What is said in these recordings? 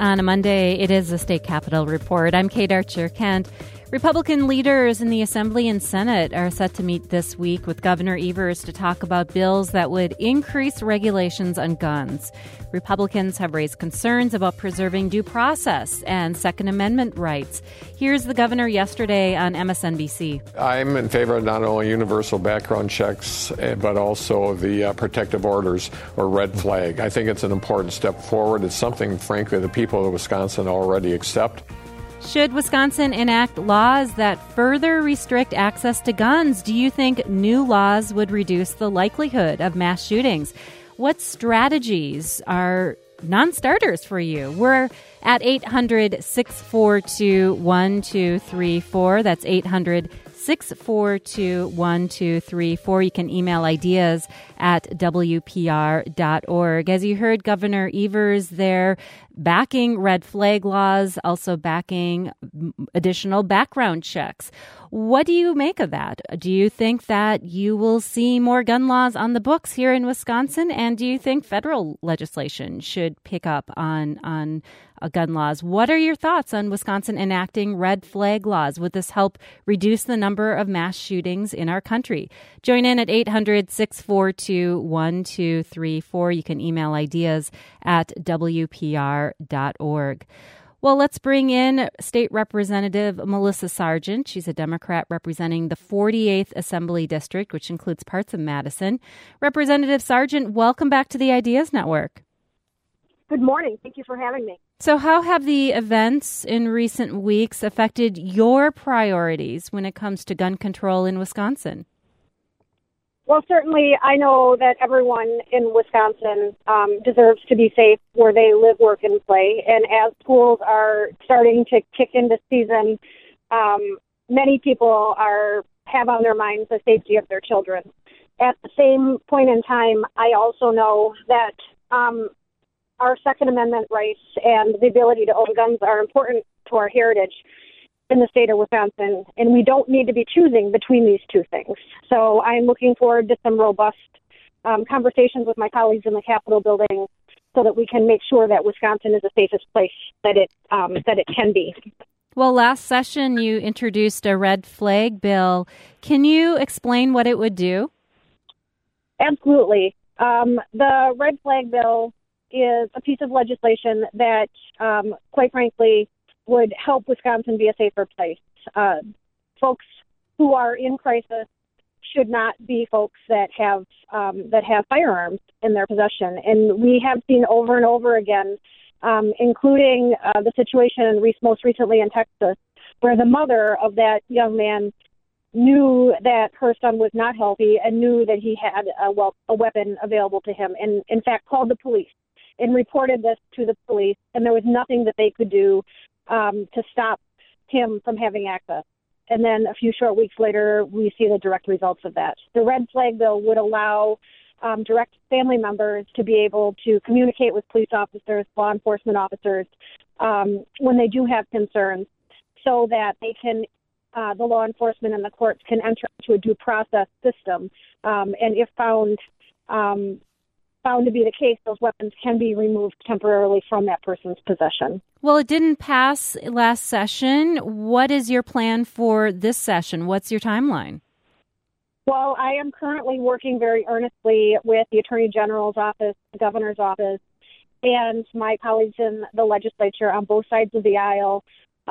On a Monday, it is the State Capitol Report. I'm Kate Archer-Kent. Republican leaders in the Assembly and Senate are set to meet this week with Governor Evers to talk about bills that would increase regulations on guns. Republicans have raised concerns about preserving due process and Second Amendment rights. Here's the governor yesterday on MSNBC. I'm in favor of not only universal background checks, but also the protective orders or red flag. I think it's an important step forward. It's something, frankly, the people of Wisconsin already accept. Should Wisconsin enact laws that further restrict access to guns? Do you think new laws would reduce the likelihood of mass shootings? What strategies are non-starters for you? We're at 800-642-1234. That's 800-642-1234. You can email ideas at WPR.org. As you heard, Governor Evers there backing red flag laws, also backing additional background checks. What do you make of that? Do you think that you will see more gun laws on the books here in Wisconsin? And do you think federal legislation should pick up on gun laws? What are your thoughts on Wisconsin enacting red flag laws? Would this help reduce the number of mass shootings in our country? Join in at 800-642-1234. You can email ideas at WPR.org. Well, let's bring in State Representative Melissa Sargent. She's a Democrat representing the 48th Assembly District, which includes parts of Madison. Representative Sargent, welcome back to the Ideas Network. Good morning. Thank you for having me. So how have the events in recent weeks affected your priorities when it comes to gun control in Wisconsin? Well, certainly I know that everyone in Wisconsin deserves to be safe where they live, work, and play. And as schools are starting to kick into season, many people have on their minds the safety of their children. At the same point in time, I also know that our Second Amendment rights and the ability to own guns are important to our heritage in the state of Wisconsin, and we don't need to be choosing between these two things. So I'm looking forward to some robust conversations with my colleagues in the Capitol building so that we can make sure that Wisconsin is the safest place that it can be. Well, last session you introduced a red flag bill. Can you explain what it would do? Absolutely. The red flag bill is a piece of legislation that, quite frankly, would help Wisconsin be a safer place. Folks who are in crisis should not be folks that have firearms in their possession. And we have seen over and over again, including the situation most recently in Texas, where the mother of that young man knew that her son was not healthy and knew that he had a weapon available to him, and in fact called the police and reported this to the police, and there was nothing that they could do to stop him from having access. And then a few short weeks later, we see the direct results of that. The red flag bill would allow direct family members to be able to communicate with police officers, law enforcement officers, when they do have concerns, so that they can, the law enforcement and the courts can enter into a due process system. And if found to be the case, those weapons can be removed temporarily from that person's possession. Well, it didn't pass last session. What is your plan for this session? What's your timeline? Well, I am currently working very earnestly with the Attorney General's office, the Governor's office, and my colleagues in the legislature on both sides of the aisle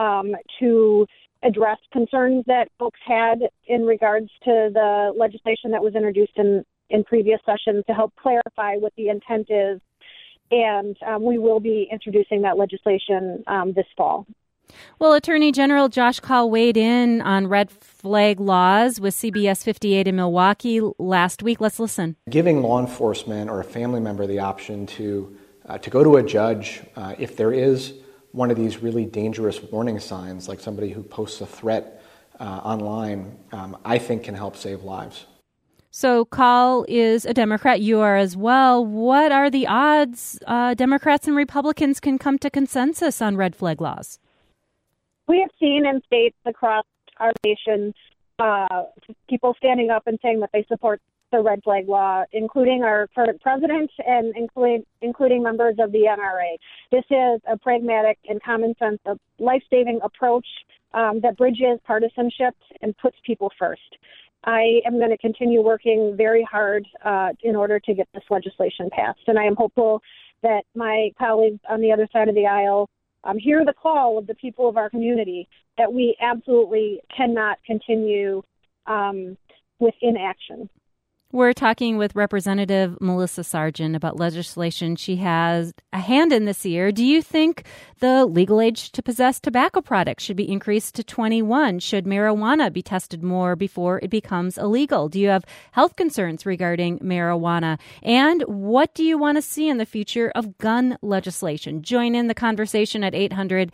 to address concerns that folks had in regards to the legislation that was introduced in previous sessions, to help clarify what the intent is. And we will be introducing that legislation this fall. Well, Attorney General Josh Kaul weighed in on red flag laws with CBS 58 in Milwaukee last week. Let's listen. Giving law enforcement or a family member the option to go to a judge if there is one of these really dangerous warning signs, like somebody who posts a threat online, I think can help save lives. So Kaul is a Democrat. You are as well. What are the odds Democrats and Republicans can come to consensus on red flag laws? We have seen in states across our nation people standing up and saying that they support the red flag law, including our current president and including members of the NRA. This is a pragmatic and common sense, life-saving approach that bridges partisanship and puts people first. I am going to continue working very hard in order to get this legislation passed, and I am hopeful that my colleagues on the other side of the aisle hear the call of the people of our community that we absolutely cannot continue with inaction. We're talking with Representative Melissa Sargent about legislation she has a hand in this year. Do you think the legal age to possess tobacco products should be increased to 21? Should marijuana be tested more before it becomes illegal? Do you have health concerns regarding marijuana? And what do you want to see in the future of gun legislation? Join in the conversation at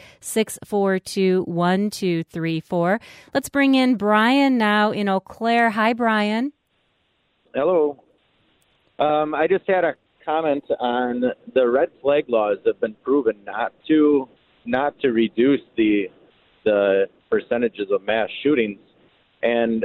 800-642-1234. Let's bring in Brian now in Eau Claire. Hi, Brian. Hello. I just had a comment on the red flag laws have been proven not to reduce the percentages of mass shootings, and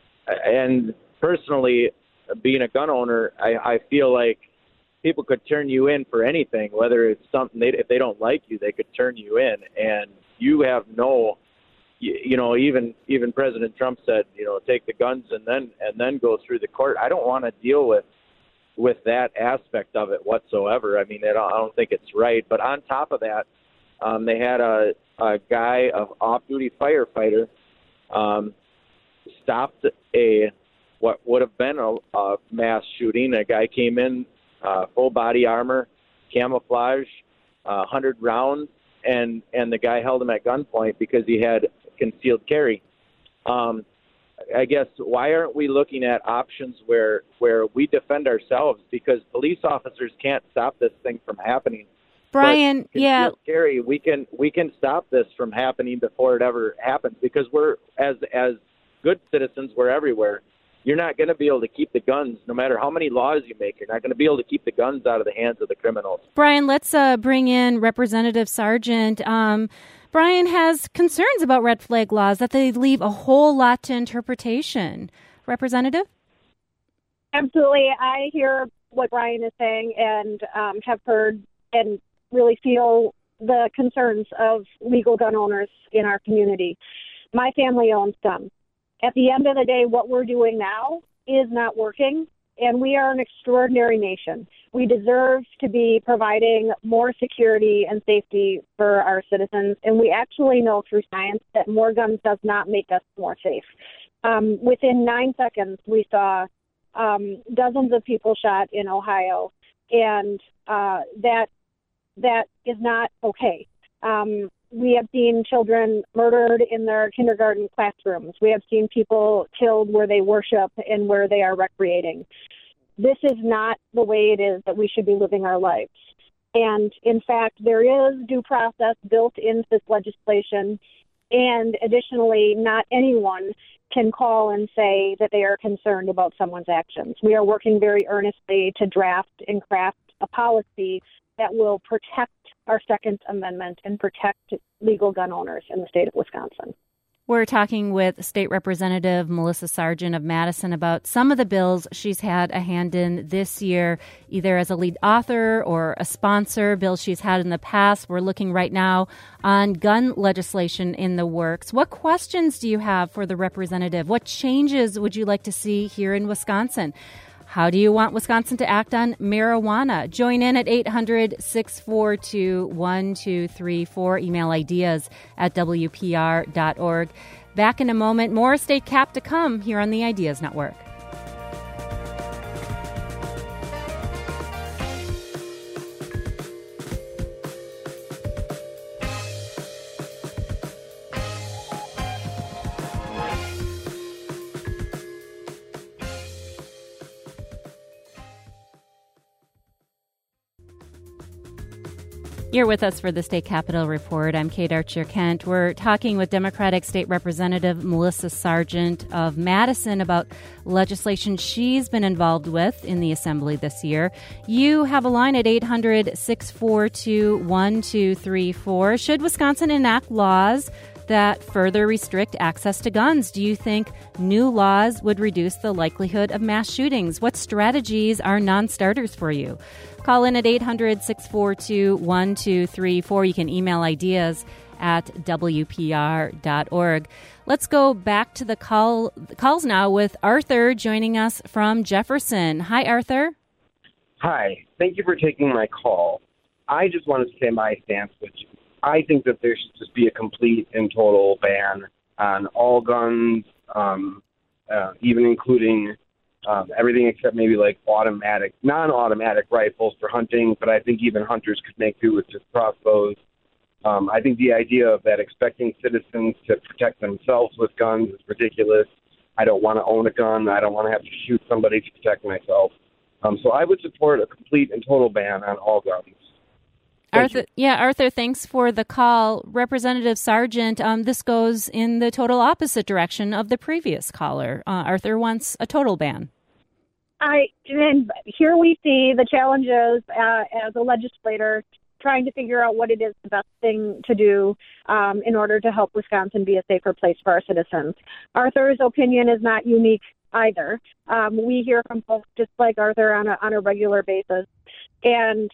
personally, being a gun owner, I feel like people could turn you in for anything, whether it's something if they don't like you, they could turn you in, and you have no. Even President Trump said, take the guns and then go through the court. I don't want to deal with that aspect of it whatsoever. I mean, I don't think it's right. But on top of that, they had a guy, an off-duty firefighter, stopped what would have been a mass shooting. A guy came in, full body armor, camouflage, 100 rounds, and the guy held him at gunpoint because he had concealed carry. I guess why aren't we looking at options where we defend ourselves, because police officers can't stop this thing from happening. Brian, yeah, carry, we can stop this from happening before it ever happens, because we're as good citizens, we're everywhere. You're not going to be able to keep the guns, no matter how many laws you make. You're not going to be able to keep the guns out of the hands of the criminals. Brian, let's bring in Representative Sargent. Brian has concerns about red flag laws, that they leave a whole lot to interpretation. Representative? Absolutely. I hear what Brian is saying and have heard and really feel the concerns of legal gun owners in our community. My family owns guns. At the end of the day, what we're doing now is not working, and we are an extraordinary nation. We deserve to be providing more security and safety for our citizens, and we actually know through science that more guns does not make us more safe. Within 9 seconds, we saw dozens of people shot in Ohio, and that is not okay. We have seen children murdered in their kindergarten classrooms. We have seen people killed where they worship and where they are recreating. This is not the way it is that we should be living our lives. And in fact, there is due process built into this legislation. And additionally, not anyone can call and say that they are concerned about someone's actions. We are working very earnestly to draft and craft a policy that will protect our Second Amendment and protect legal gun owners in the state of Wisconsin. We're talking with State Representative Melissa Sargent of Madison about some of the bills she's had a hand in this year, either as a lead author or a sponsor, bills she's had in the past. We're looking right now on gun legislation in the works. What questions do you have for the representative? What changes would you like to see here in Wisconsin? How do you want Wisconsin to act on marijuana? Join in at 800-642-1234. Email ideas at WPR.org. Back in a moment. More State Cap to come here on the Ideas Network. You're with us for the State Capitol Report. I'm Kate Archer-Kent. We're talking with Democratic State Representative Melissa Sargent of Madison about legislation she's been involved with in the Assembly this year. You have a line at 800-642-1234. Should Wisconsin enact laws that further restrict access to guns? Do you think new laws would reduce the likelihood of mass shootings? What strategies are non-starters for you? Call in at 800-642-1234. You can email ideas at WPR.org. Let's go back to the calls now with Arthur joining us from Jefferson. Hi, Arthur. Hi. Thank you for taking my call. I just wanted to say my stance, which I think that there should just be a complete and total ban on all guns, even including everything except maybe like non-automatic rifles for hunting, but I think even hunters could make do with just crossbows. I think the idea of that expecting citizens to protect themselves with guns is ridiculous. I don't want to own a gun. I don't want to have to shoot somebody to protect myself. So I would support a complete and total ban on all guns. Arthur, thanks for the call. Representative Sargent, this goes in the total opposite direction of the previous caller. Arthur wants a total ban. And here we see the challenges as a legislator trying to figure out what it is the best thing to do in order to help Wisconsin be a safer place for our citizens. Arthur's opinion is not unique either. We hear from folks just like Arthur on a regular basis. And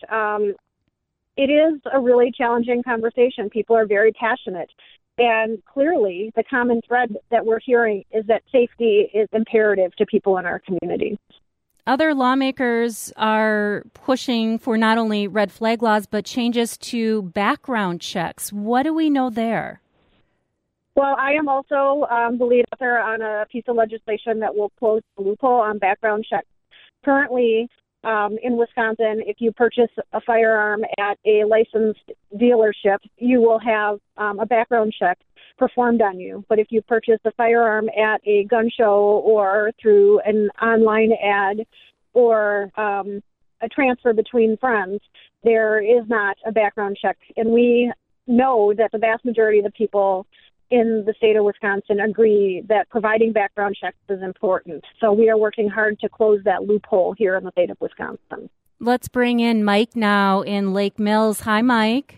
it is a really challenging conversation. People are very passionate. And clearly, the common thread that we're hearing is that safety is imperative to people in our community. Other lawmakers are pushing for not only red flag laws, but changes to background checks. What do we know there? Well, I am also the lead author on a piece of legislation that will close the loophole on background checks. Currently, in Wisconsin, if you purchase a firearm at a licensed dealership, you will have a background check performed on you. But if you purchase a firearm at a gun show or through an online ad or a transfer between friends, there is not a background check. And we know that the vast majority of the people in the state of Wisconsin agree that providing background checks is important. So we are working hard to close that loophole here in the state of Wisconsin. Let's bring in Mike now in Lake Mills. Hi, Mike.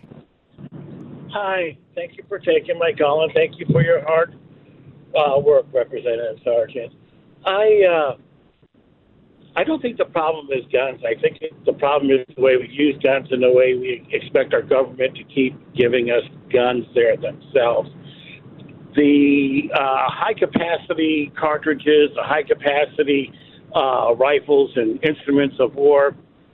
Hi. Thank you for taking my call, and thank you for your hard work, Representative Sargent. I don't think the problem is guns. I think the problem is the way we use guns and the way we expect our government to keep giving us guns there themselves. The high-capacity cartridges, the high-capacity rifles and instruments of war,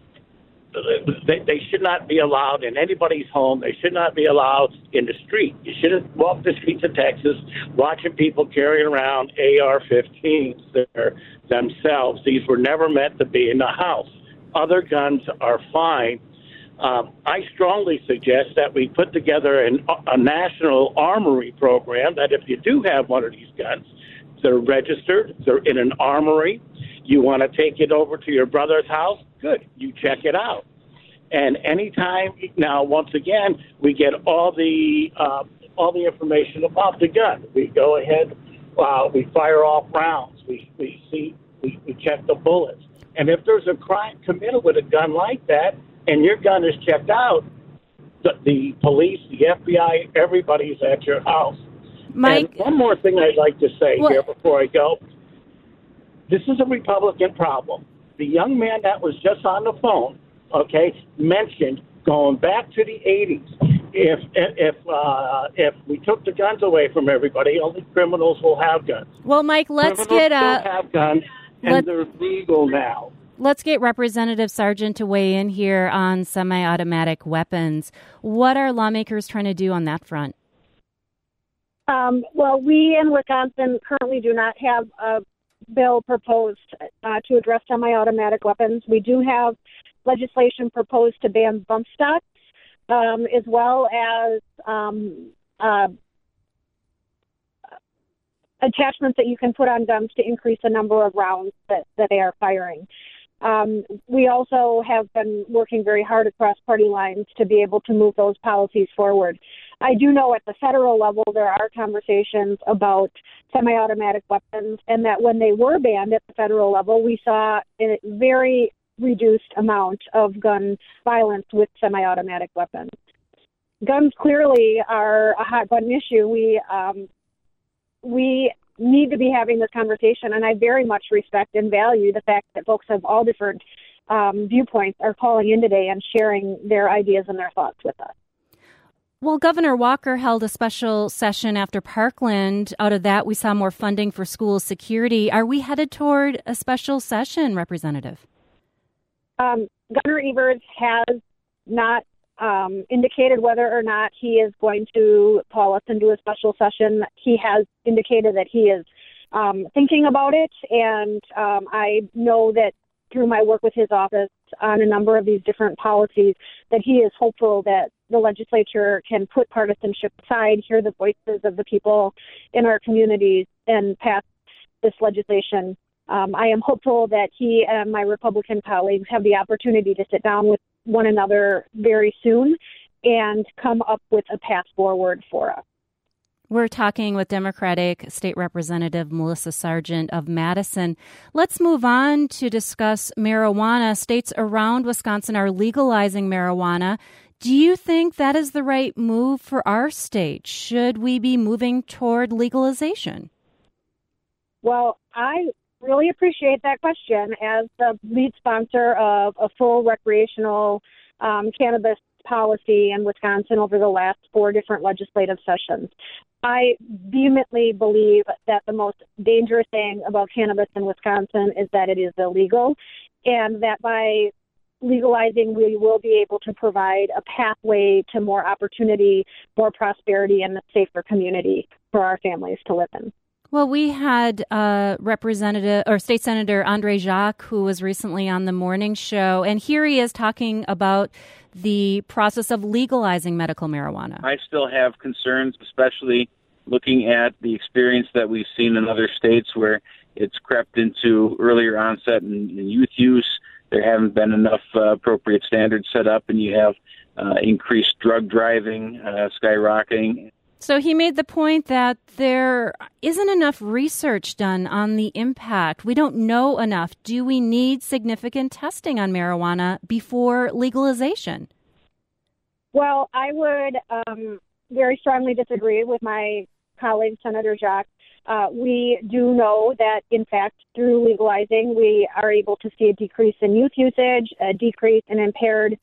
they should not be allowed in anybody's home. They should not be allowed in the street. You shouldn't walk the streets of Texas watching people carrying around AR-15s there themselves. These were never meant to be in the house. Other guns are fine. I strongly suggest that we put together a national armory program that if you do have one of these guns, they're registered, they're in an armory, you want to take it over to your brother's house, good, you check it out. And anytime, now, once again, we get all the information about the gun. We go ahead, we fire off rounds, we check the bullets. And if there's a crime committed with a gun like that, and your gun is checked out, the police, the FBI, everybody's at your house. Mike, and one more thing I'd like to say here before I go. This is a Republican problem. The young man that was just on the phone, mentioned going back to the 80s. If we took the guns away from everybody, only criminals will have guns. Well, Mike, let's criminals still have guns, and they're legal now. Let's get Representative Sargent to weigh in here on semi-automatic weapons. What are lawmakers trying to do on that front? Well, we in Wisconsin currently do not have a bill proposed to address semi-automatic weapons. We do have legislation proposed to ban bump stocks, as well as attachments that you can put on guns to increase the number of rounds that they are firing. We also have been working very hard across party lines to be able to move those policies forward. I do know at the federal level there are conversations about semi-automatic weapons, and that when they were banned at the federal level, we saw a very reduced amount of gun violence with semi-automatic weapons. guns clearly are a hot button issue. We need to be having this conversation, and I very much respect and value the fact that folks of all different viewpoints are calling in today and sharing their ideas and their thoughts with us. Well, Governor Walker held a special session after Parkland. Out of that, we saw more funding for school security. Are we headed toward a special session, Representative? Governor Evers has not indicated whether or not he is going to call us into a special session. He has indicated that he is thinking about it, and I know that through my work with his office on a number of these different policies that he is hopeful that the legislature can put partisanship aside, hear the voices of the people in our communities, and pass this legislation. I am hopeful that he and my Republican colleagues have the opportunity to sit down with one another very soon and come up with a path forward for us. We're talking with Democratic State Representative Melissa Sargent of Madison. Let's move on to discuss marijuana. States around Wisconsin are legalizing marijuana. Do you think that is the right move for our state? Should we be moving toward legalization? Well, I really appreciate that question. As the lead sponsor of a full recreational cannabis policy in Wisconsin over the last 4 different legislative sessions, I vehemently believe that the most dangerous thing about cannabis in Wisconsin is that it is illegal, and that by legalizing, we will be able to provide a pathway to more opportunity, more prosperity, and a safer community for our families to live in. Well, we had Representative or State Senator Andre Jacques, who was recently on the morning show, and here he is talking about the process of legalizing medical marijuana. I still have concerns, especially looking at the experience that we've seen in other states where it's crept into earlier onset and youth use. There haven't been enough appropriate standards set up, and you have increased drug driving skyrocketing. So he made the point that there isn't enough research done on the impact. We don't know enough. Do we need significant testing on marijuana before legalization? Well, I would very strongly disagree with my colleague, Senator Jacques. We do know that, in fact, through legalizing, we are able to see a decrease in youth usage, a decrease in impaired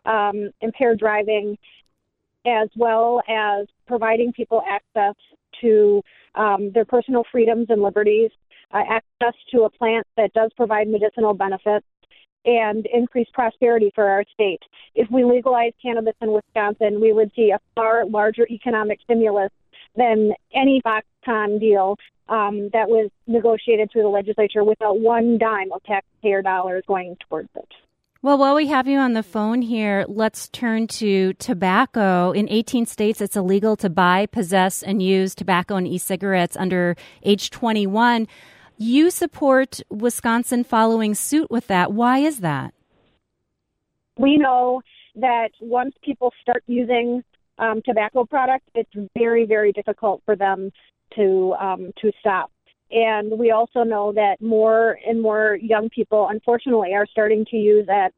driving, as well as providing people access to their personal freedoms and liberties, access to a plant that does provide medicinal benefits, and increase prosperity for our state. If we legalize cannabis in Wisconsin, we would see a far larger economic stimulus than any Foxconn deal that was negotiated through the legislature without one dime of taxpayer dollars going towards it. Well, while we have you on the phone here, let's turn to tobacco. In 18 states, it's illegal to buy, possess, and use tobacco and e-cigarettes under age 21. You support Wisconsin following suit with that. Why is that? We know that once people start using tobacco products, it's very, very difficult for them to stop. And we also know that more and more young people, unfortunately, are starting to use at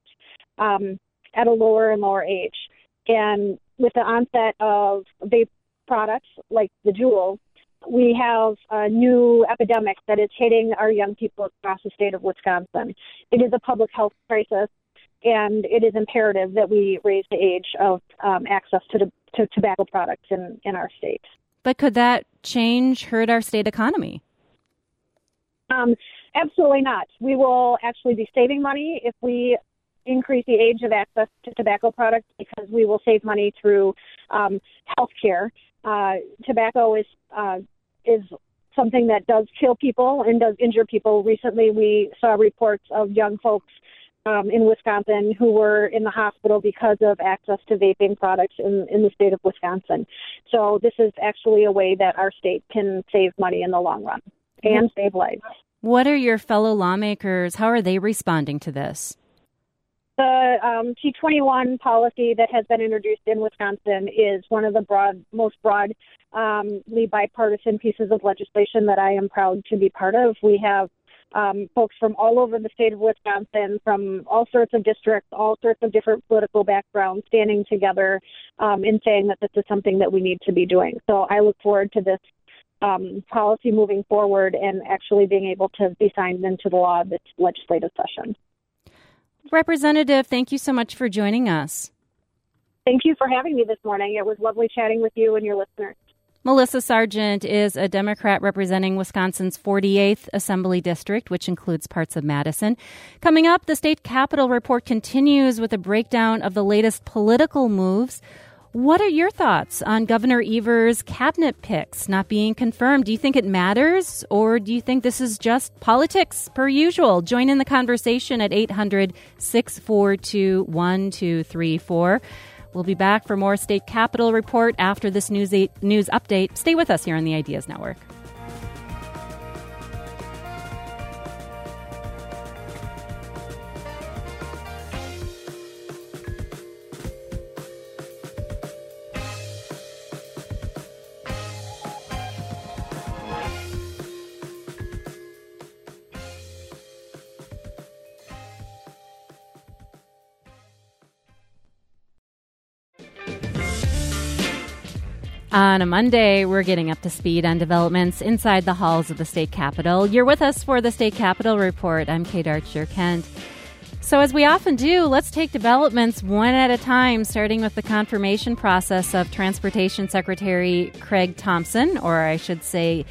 a lower and lower age. And with the onset of vape products like the Juul, we have a new epidemic that is hitting our young people across the state of Wisconsin. It is a public health crisis, and it is imperative that we raise the age of access to tobacco products in our state. But could that change hurt our state economy? Absolutely not. We will actually be saving money if we increase the age of access to tobacco products, because we will save money through health care. Tobacco is something that does kill people and does injure people. Recently, we saw reports of young folks in Wisconsin who were in the hospital because of access to vaping products in the state of Wisconsin. So this is actually a way that our state can save money in the long run and save lives. What are your fellow lawmakers? How are they responding to this? The T21 policy that has been introduced in Wisconsin is one of the most broadly bipartisan pieces of legislation that I am proud to be part of. We have folks from all over the state of Wisconsin, from all sorts of districts, all sorts of different political backgrounds, standing together and saying that this is something that we need to be doing. So I look forward to this policy moving forward and actually being able to be signed into the law this legislative session. Representative, thank you so much for joining us. Thank you for having me this morning. It was lovely chatting with you and your listeners. Melissa Sargent is a Democrat representing Wisconsin's 48th Assembly District, which includes parts of Madison. Coming up, the State Capitol Report continues with a breakdown of the latest political moves. What are your thoughts on Governor Evers' cabinet picks not being confirmed? Do you think it matters, or do you think this is just politics per usual? Join in the conversation at 800-642-1234. We'll be back for more State Capitol Report after this news update. Stay with us here on the Ideas Network. On a Monday, we're getting up to speed on developments inside the halls of the state capitol. You're with us for the State Capitol Report. I'm Kate Archer-Kent. So as we often do, let's take developments one at a time, starting with the confirmation process of Transportation Secretary Craig Thompson, or I should say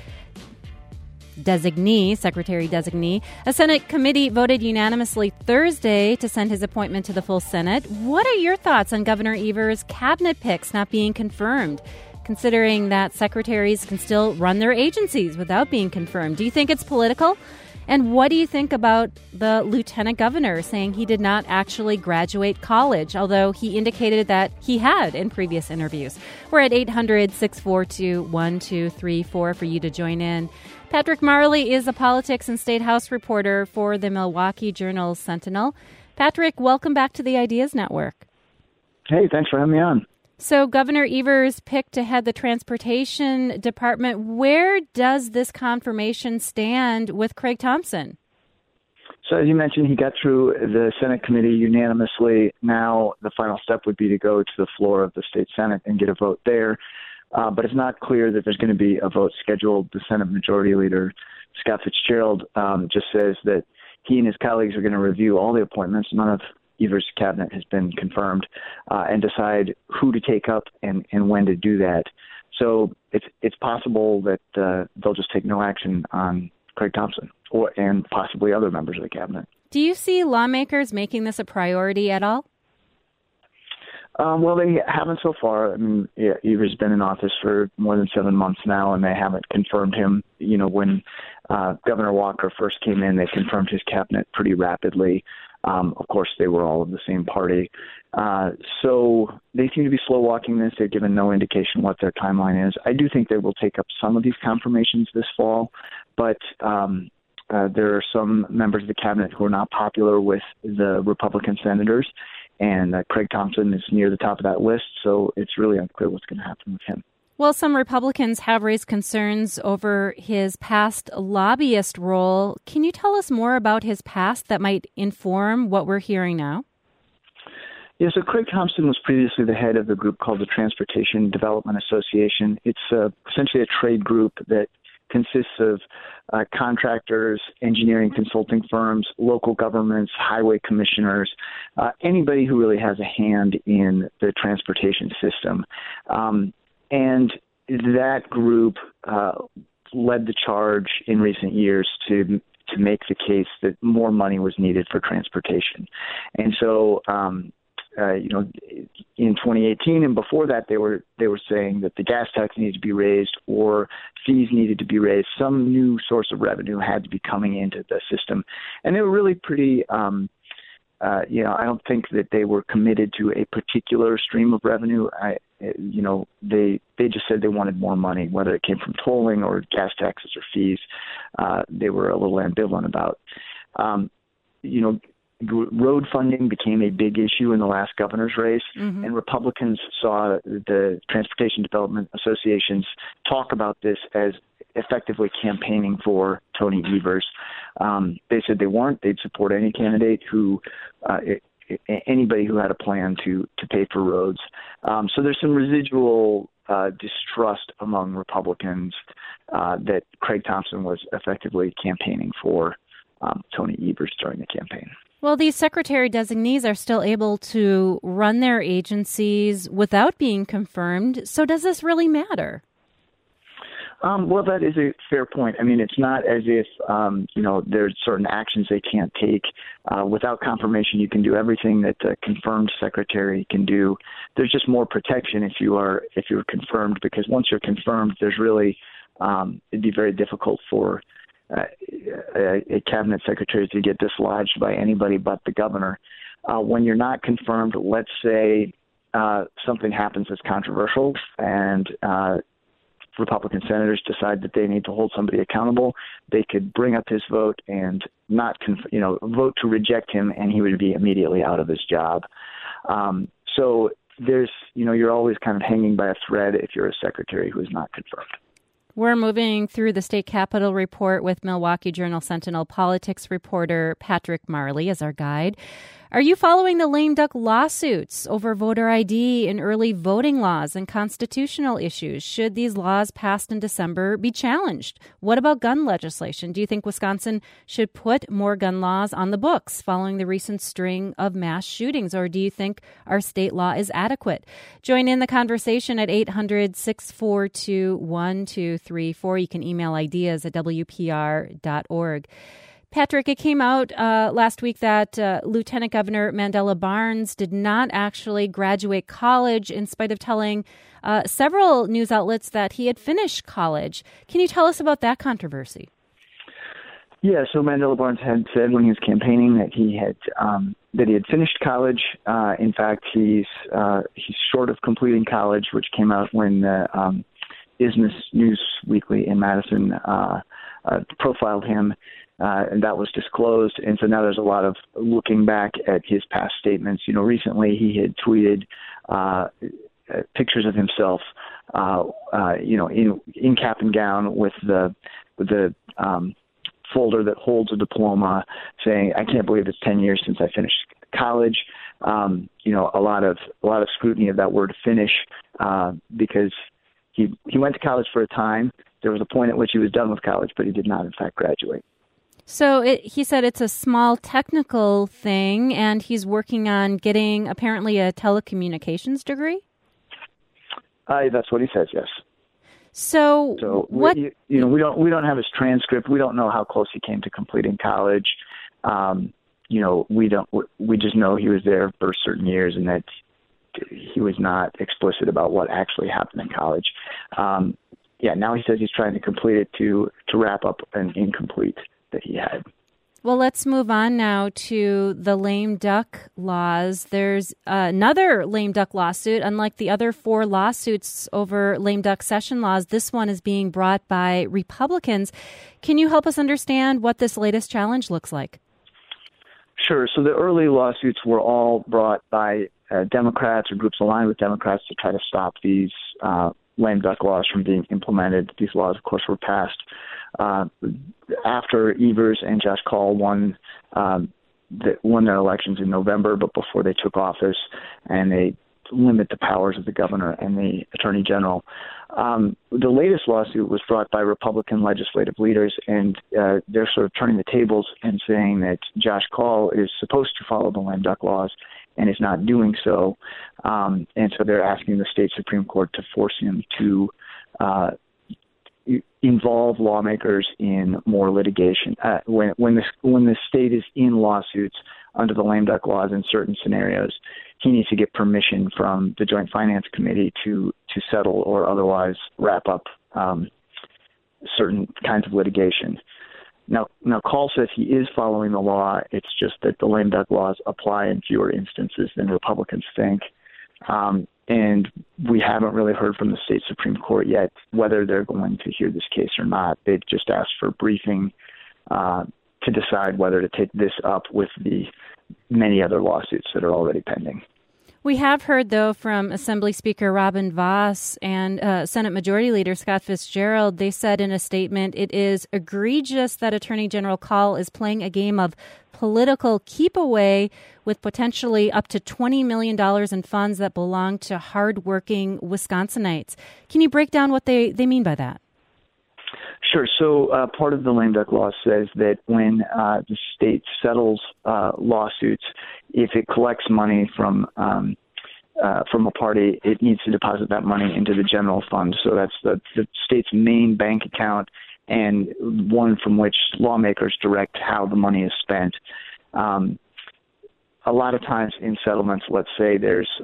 Secretary Designee. A Senate committee voted unanimously Thursday to send his appointment to the full Senate. What are your thoughts on Governor Evers' cabinet picks not being confirmed, considering that secretaries can still run their agencies without being confirmed? Do you think it's political? And what do you think about the lieutenant governor saying he did not actually graduate college, although he indicated that he had in previous interviews? We're at 800-642-1234 for you to join in. Patrick Marley is a politics and state house reporter for the Milwaukee Journal-Sentinel. Patrick, welcome back to the Ideas Network. Hey, thanks for having me on. So Governor Evers picked to head the Transportation Department. Where does this confirmation stand with Craig Thompson? So as you mentioned, he got through the Senate committee unanimously. Now the final step would be to go to the floor of the state Senate and get a vote there. But it's not clear that there's going to be a vote scheduled. The Senate Majority Leader, Scott Fitzgerald, just says that he and his colleagues are going to review all the appointments. None of Evers' cabinet has been confirmed, and decide who to take up and when to do that. So it's possible that they'll just take no action on Craig Thompson and possibly other members of the cabinet. Do you see lawmakers making this a priority at all? Well, they haven't so far. I mean, Evers has been in office for more than 7 months now, and they haven't confirmed him. You know, when Governor Walker first came in, they confirmed his cabinet pretty rapidly. Of course, they were all of the same party. So they seem to be slow walking this. They've given no indication what their timeline is. I do think they will take up some of these confirmations this fall, but there are some members of the cabinet who are not popular with the Republican senators, and Craig Thompson is near the top of that list, so it's really unclear what's going to happen with him. Well, some Republicans have raised concerns over his past lobbyist role. Can you tell us more about his past that might inform what we're hearing now? Yeah, so Craig Thompson was previously the head of the group called the Transportation Development Association. It's essentially a trade group that consists of contractors, engineering consulting firms, local governments, highway commissioners, anybody who really has a hand in the transportation system. And that group led the charge in recent years to make the case that more money was needed for transportation. And so, in 2018 and before that, they were saying that the gas tax needed to be raised or fees needed to be raised. Some new source of revenue had to be coming into the system, and they were really pretty. I don't think that they were committed to a particular stream of revenue. They just said they wanted more money, whether it came from tolling or gas taxes or fees. They were a little ambivalent about. road funding became a big issue in the last governor's race, and Republicans saw the Transportation Development Associations talk about this as effectively campaigning for Tony Evers. They said they weren't. They'd support any candidate anybody who had a plan to pay for roads. So there's some residual distrust among Republicans that Craig Thompson was effectively campaigning for Tony Evers during the campaign. Well, these secretary designees are still able to run their agencies without being confirmed. So does this really matter? Well, that is a fair point. I mean, it's not as if, there's certain actions they can't take. Without confirmation, you can do everything that a confirmed secretary can do. There's just more protection if you're confirmed, because once you're confirmed, there's really, it'd be very difficult for a cabinet secretary to get dislodged by anybody but the governor. When you're not confirmed, let's say something happens that's controversial and Republican senators decide that they need to hold somebody accountable, they could bring up his vote and not, vote to reject him, and he would be immediately out of his job. So there's, you're always kind of hanging by a thread if you're a secretary who is not confirmed. We're moving through the state capitol report with Milwaukee Journal-Sentinel politics reporter Patrick Marley as our guide. Are you following the lame duck lawsuits over voter ID and early voting laws and constitutional issues? Should these laws passed in December be challenged? What about gun legislation? Do you think Wisconsin should put more gun laws on the books following the recent string of mass shootings? Or do you think our state law is adequate? Join in the conversation at 800-642-1234. You can email ideas at WPR.org. Patrick, it came out last week that Lieutenant Governor Mandela Barnes did not actually graduate college in spite of telling several news outlets that he had finished college. Can you tell us about that controversy? Yeah, so Mandela Barnes had said when he was campaigning that he had finished college. In fact, he's short of completing college, which came out when the Business News Weekly in Madison profiled him. And that was disclosed. And so now there's a lot of looking back at his past statements. Recently he had tweeted pictures of himself, in cap and gown with the folder that holds a diploma, saying, "I can't believe it's 10 years since I finished college." A lot of scrutiny of that word "finish" because he went to college for a time. There was a point at which he was done with college, but he did not, in fact, graduate. So he said it's a small technical thing, and he's working on getting apparently a telecommunications degree? That's what he says, yes. So what? We don't have his transcript. We don't know how close he came to completing college. We just know he was there for certain years, and that he was not explicit about what actually happened in college. Now he says he's trying to complete it to wrap up an incomplete that he had. Well, let's move on now to the lame duck laws. There's another lame duck lawsuit. Unlike the other 4 lawsuits over lame duck session laws, this one is being brought by Republicans. Can you help us understand what this latest challenge looks like? Sure. So the early lawsuits were all brought by Democrats or groups aligned with Democrats to try to stop these lame duck laws from being implemented. These laws, of course, were passed after Evers and Josh Kaul won their elections in November, but before they took office, and they limit the powers of the governor and the attorney general. The latest lawsuit was brought by Republican legislative leaders, and they're sort of turning the tables and saying that Josh Kaul is supposed to follow the lame duck laws and is not doing so. And so they're asking the state Supreme Court to force him to involve lawmakers in more litigation. When the state is in lawsuits under the lame duck laws in certain scenarios, he needs to get permission from the Joint Finance Committee to settle or otherwise wrap up certain kinds of litigation. Now Kaul says he is following the law. It's just that the lame duck laws apply in fewer instances than Republicans think. And we haven't really heard from the state Supreme Court yet whether they're going to hear this case or not. They've just asked for a briefing to decide whether to take this up with the many other lawsuits that are already pending. We have heard, though, from Assembly Speaker Robin Vos and Senate Majority Leader Scott Fitzgerald. They said in a statement, it is egregious that Attorney General Kahl is playing a game of political keep away with potentially up to $20 million in funds that belong to hardworking Wisconsinites. Can you break down what they mean by that? Sure. So part of the lame duck law says that when the state settles lawsuits, if it collects money from a party, it needs to deposit that money into the general fund. So that's the state's main bank account and one from which lawmakers direct how the money is spent. A lot of times in settlements, let's say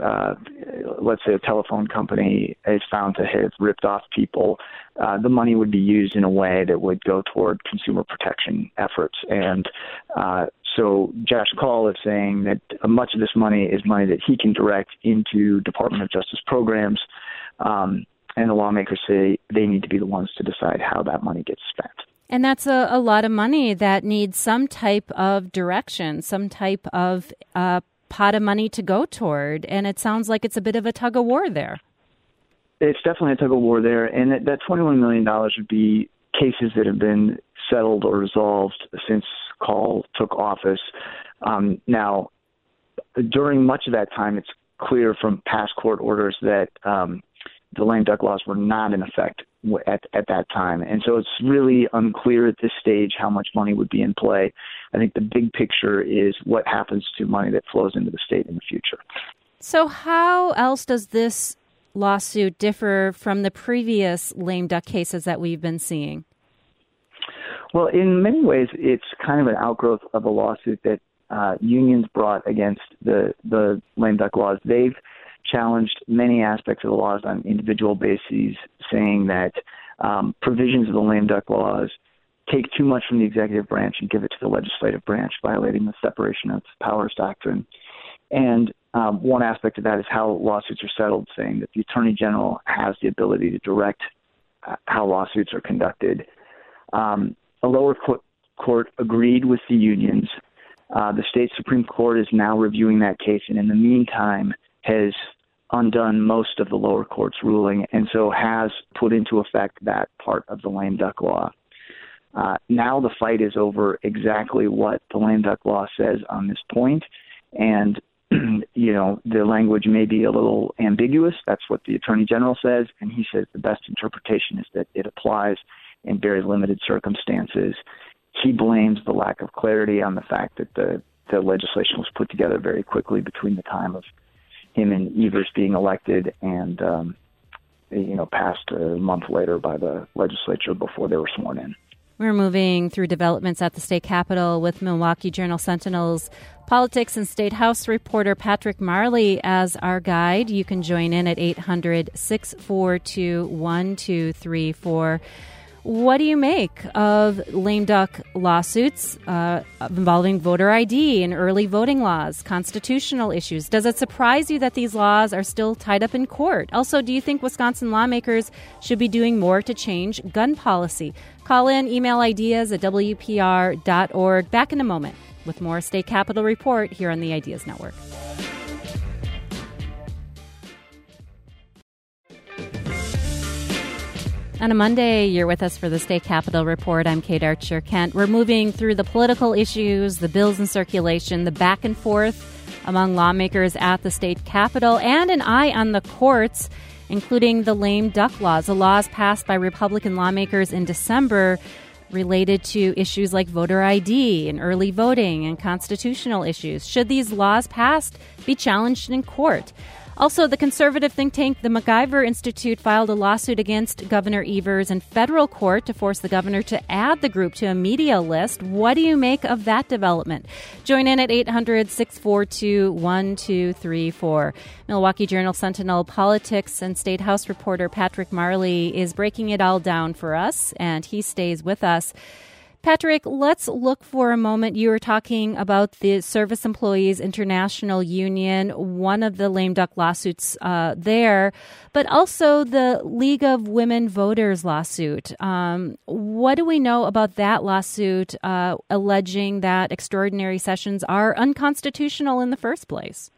a telephone company is found to have ripped off people, the money would be used in a way that would go toward consumer protection efforts. And so Josh Kahl is saying that much of this money is money that he can direct into Department of Justice programs, and the lawmakers say they need to be the ones to decide how that money gets spent. And that's a lot of money that needs some type of direction, some type of pot of money to go toward. And it sounds like it's a bit of a tug of war there. It's definitely a tug of war there. And that $21 million would be cases that have been settled or resolved since Kahl took office. Now, during much of that time, it's clear from past court orders that the lame duck laws were not in effect at that time. And so it's really unclear at this stage how much money would be in play. I think the big picture is what happens to money that flows into the state in the future. So how else does this lawsuit differ from the previous lame duck cases that we've been seeing? Well, in many ways, it's kind of an outgrowth of a lawsuit that unions brought against the lame duck laws. They've challenged many aspects of the laws on individual bases, saying that provisions of the lame duck laws take too much from the executive branch and give it to the legislative branch, violating the separation of powers doctrine. And one aspect of that is how lawsuits are settled, saying that the Attorney General has the ability to direct how lawsuits are conducted. A lower court agreed with the unions. The state Supreme Court is now reviewing that case, and in the meantime has undone most of the lower court's ruling, and so has put into effect that part of the lame duck law. Now the fight is over exactly what the lame duck law says on this point, and the language may be a little ambiguous. That's what the Attorney General says, and he says the best interpretation is that it applies in very limited circumstances. He blames the lack of clarity on the fact that the legislation was put together very quickly between the time of him and Evers being elected and, passed a month later by the legislature before they were sworn in. We're moving through developments at the state capitol with Milwaukee Journal-Sentinel's politics and state house reporter Patrick Marley as our guide. You can join in at 800-642-1234. What do you make of lame duck lawsuits involving voter ID and early voting laws, constitutional issues? Does it surprise you that these laws are still tied up in court? Also, do you think Wisconsin lawmakers should be doing more to change gun policy? Call in, email ideas at WPR.org. Back in a moment with more State Capitol Report here on the Ideas Network. On a Monday, you're with us for the State Capitol Report. I'm Kate Archer-Kent. We're moving through the political issues, the bills in circulation, the back and forth among lawmakers at the state capitol, and an eye on the courts, including the lame duck laws, the laws passed by Republican lawmakers in December related to issues like voter ID and early voting and constitutional issues. Should these laws passed be challenged in court? Also, the conservative think tank, the MacIver Institute, filed a lawsuit against Governor Evers in federal court to force the governor to add the group to a media list. What do you make of that development? Join in at 800-642-1234. Milwaukee Journal-Sentinel politics and state house reporter Patrick Marley is breaking it all down for us, and he stays with us. Patrick, let's look for a moment. You were talking about the Service Employees International Union, one of the lame duck lawsuits there, but also the League of Women Voters lawsuit. What do we know about that lawsuit alleging that extraordinary sessions are unconstitutional in the first place?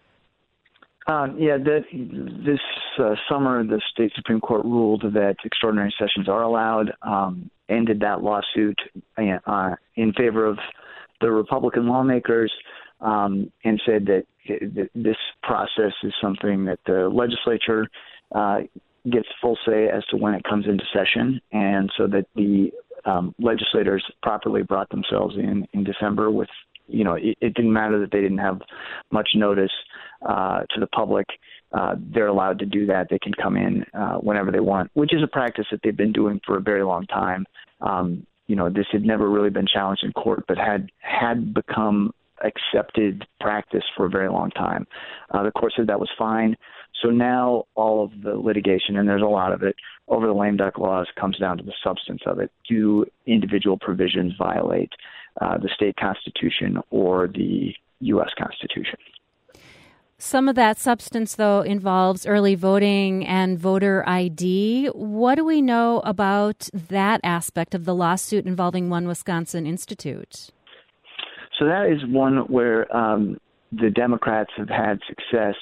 This summer, the state Supreme Court ruled that extraordinary sessions are allowed, ended that lawsuit in favor of the Republican lawmakers, and said that this process is something that the legislature gets full say as to when it comes into session, and so that the legislators properly brought themselves in December with, it didn't matter that they didn't have much notice to the public. They're allowed to do that. They can come in whenever they want, which is a practice that they've been doing for a very long time. This had never really been challenged in court, but had become accepted practice for a very long time. The court said that was fine. So now all of the litigation, and there's a lot of it, over the lame duck laws comes down to the substance of it. Do individual provisions violate the state constitution or the U.S. Constitution? Some of that substance, though, involves early voting and voter ID. What do we know about that aspect of the lawsuit involving One Wisconsin Institute? So that is one where the Democrats have had success.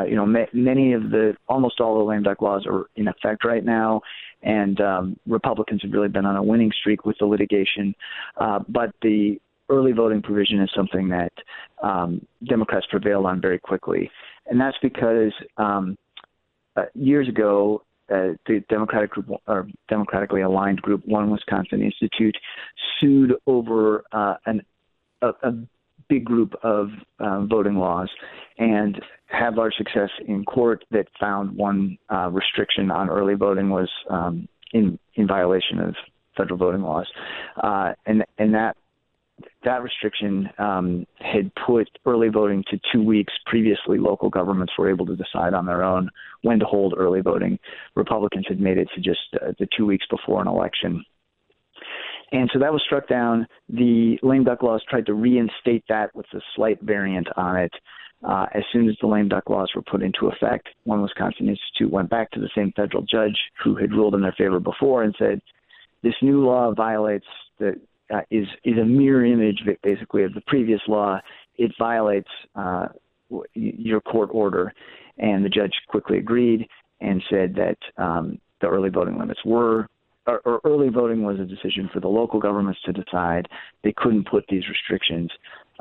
Almost all the lame duck laws are in effect right now, and Republicans have really been on a winning streak with the litigation. But the early voting provision is something that Democrats prevailed on very quickly. And that's because years ago, the democratically aligned group, One Wisconsin Institute, sued over a big group of voting laws and had large success in court that found one restriction on early voting was in violation of federal voting laws. And that restriction had put early voting to 2 weeks. Previously, local governments were able to decide on their own when to hold early voting. Republicans had made it to just the 2 weeks before an election. And so that was struck down. The lame duck laws tried to reinstate that with a slight variant on it. As soon as the lame duck laws were put into effect, One Wisconsin Institute went back to the same federal judge who had ruled in their favor before and said, this new law violates is a mirror image, basically, of the previous law. It violates your court order. And the judge quickly agreed and said that the early voting limits or early voting was a decision for the local governments to decide. They couldn't put these restrictions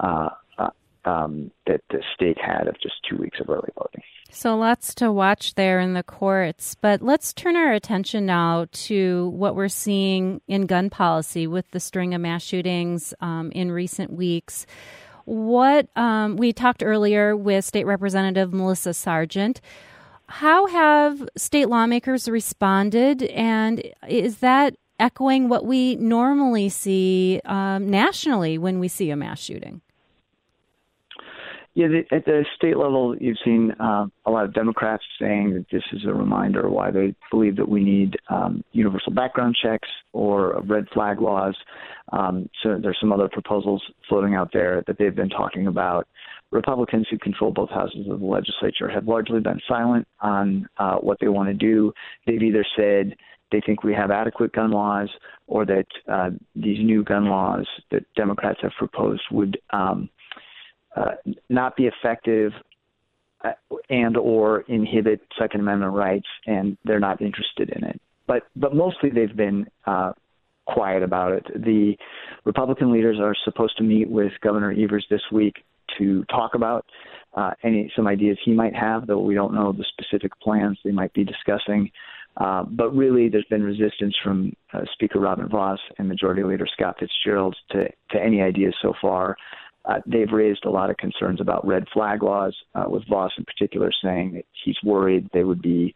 that the state had of just 2 weeks of early voting. So lots to watch there in the courts. But let's turn our attention now to what we're seeing in gun policy with the string of mass shootings in recent weeks. What we talked earlier with State Representative Melissa Sargent. How have state lawmakers responded, and is that echoing what we normally see nationally when we see a mass shooting? Yeah, at the state level, you've seen a lot of Democrats saying that this is a reminder why they believe that we need universal background checks or red flag laws. So there's some other proposals floating out there that they've been talking about. Republicans who control both houses of the legislature have largely been silent on what they want to do. They've either said they think we have adequate gun laws or that these new gun laws that Democrats have proposed would not be effective and or inhibit Second Amendment rights, and they're not interested in it. But mostly they've been quiet about it. The Republican leaders are supposed to meet with Governor Evers this week to talk about some ideas he might have, though we don't know the specific plans they might be discussing. But really, there's been resistance from Speaker Robin Vos and Majority Leader Scott Fitzgerald to any ideas so far. They've raised a lot of concerns about red flag laws, with Vos in particular saying that he's worried they would be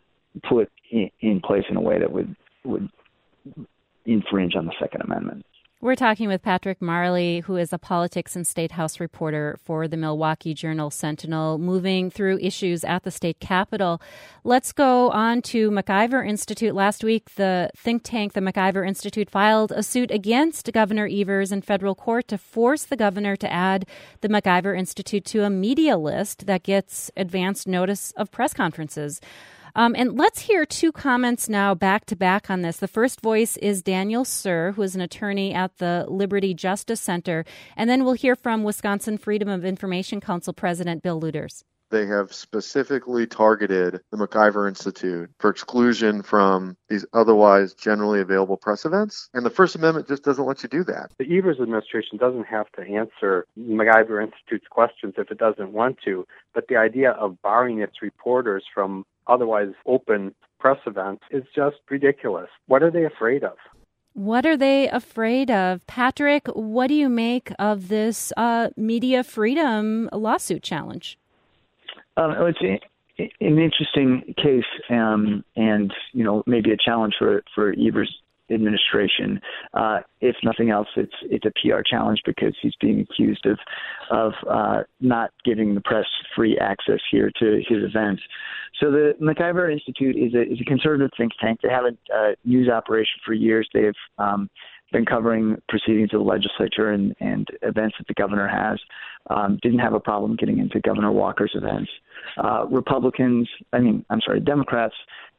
put in place in a way that would infringe on the Second Amendment. We're talking with Patrick Marley, who is a politics and state house reporter for the Milwaukee Journal-Sentinel, moving through issues at the state capitol. Let's go on to MacIver Institute. Last week, the think tank, the MacIver Institute, filed a suit against Governor Evers in federal court to force the governor to add the MacIver Institute to a media list that gets advanced notice of press conferences. And let's hear two comments now back to back on this. The first voice is Daniel Suhr, who is an attorney at the Liberty Justice Center. And then we'll hear from Wisconsin Freedom of Information Council President Bill Lueders. They have specifically targeted the MacIver Institute for exclusion from these otherwise generally available press events. And the First Amendment just doesn't let you do that. The Evers administration doesn't have to answer MacIver Institute's questions if it doesn't want to. But the idea of barring its reporters from otherwise open press events is just ridiculous. What are they afraid of? What are they afraid of? Patrick, what do you make of this media freedom lawsuit challenge? It's an interesting case, and maybe a challenge for Evers' administration. If nothing else, it's a PR challenge because he's being accused of not giving the press free access here to his events. So the MacIver Institute is a conservative think tank. They have a news operation for years. They've been covering proceedings of the legislature and events that the governor has. Didn't have a problem getting into Governor Walker's events. Democrats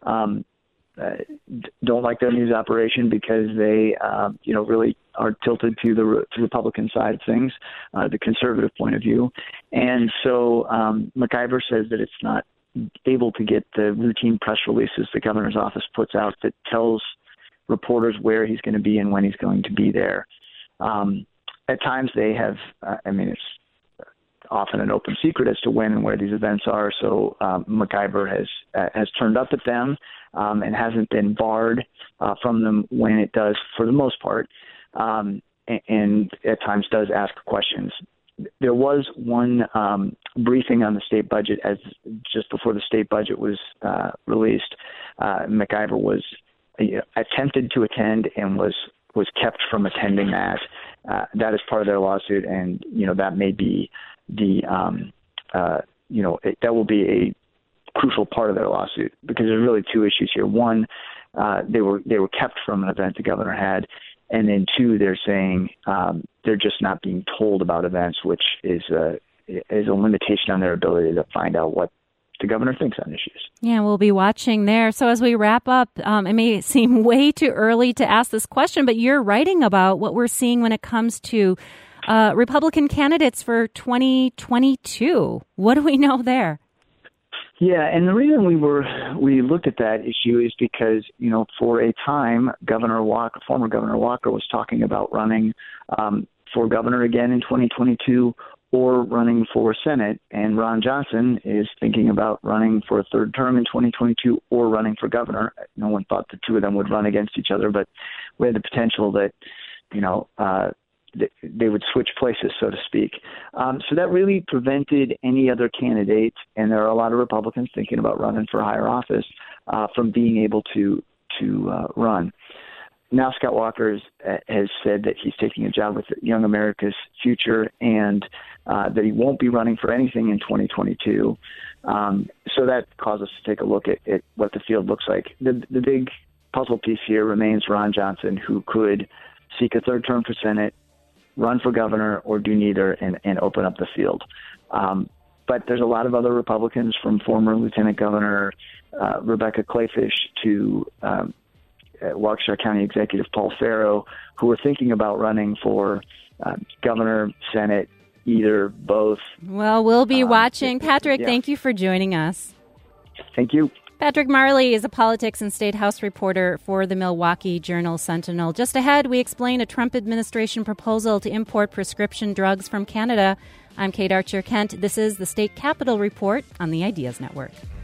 don't like their news operation because they, really are tilted to the Republican side of things, the conservative point of view. And so MacIver says that it's not able to get the routine press releases the governor's office puts out that tells reporters where he's going to be and when he's going to be there. At times they have, it's often an open secret as to when and where these events are. So MacIver has turned up at them and hasn't been barred from them when it does, for the most part, and at times does ask questions. There was one briefing on the state budget as just before the state budget was released. MacIver was attempted to attend and was kept from attending that. That is part of their lawsuit, and that may be that will be a crucial part of their lawsuit because there's really two issues here. One, they were kept from an event the governor had, and then two, they're saying they're just not being told about events, which is a limitation on their ability to find out what the governor thinks on issues. Yeah, we'll be watching there. So as we wrap up, it may seem way too early to ask this question, but you're writing about what we're seeing when it comes to Republican candidates for 2022. What do we know there? Yeah, and the reason we looked at that issue is because, for a time, former Governor Walker was talking about running for governor again in 2022 or running for Senate, and Ron Johnson is thinking about running for a third term in 2022 or running for governor. No one thought the two of them would run against each other, but we had the potential that, they would switch places, so to speak. So that really prevented any other candidates, and there are a lot of Republicans thinking about running for higher office, from being able to run. Now Scott Walker has said that he's taking a job with Young America's Future and that he won't be running for anything in 2022. So that caused us to take a look at what the field looks like. The big puzzle piece here remains Ron Johnson, who could seek a third term for Senate, run for governor, or do neither and open up the field. But there's a lot of other Republicans, from former Lieutenant Governor Rebecca Kleefisch to Waukesha County Executive Paul Farrow, who are thinking about running for governor, Senate, either, both. Well, we'll be watching. Patrick, Thank you for joining us. Thank you. Patrick Marley is a politics and state house reporter for the Milwaukee Journal-Sentinel. Just ahead, we explain a Trump administration proposal to import prescription drugs from Canada. I'm Kate Archer-Kent. This is the State Capitol Report on the Ideas Network.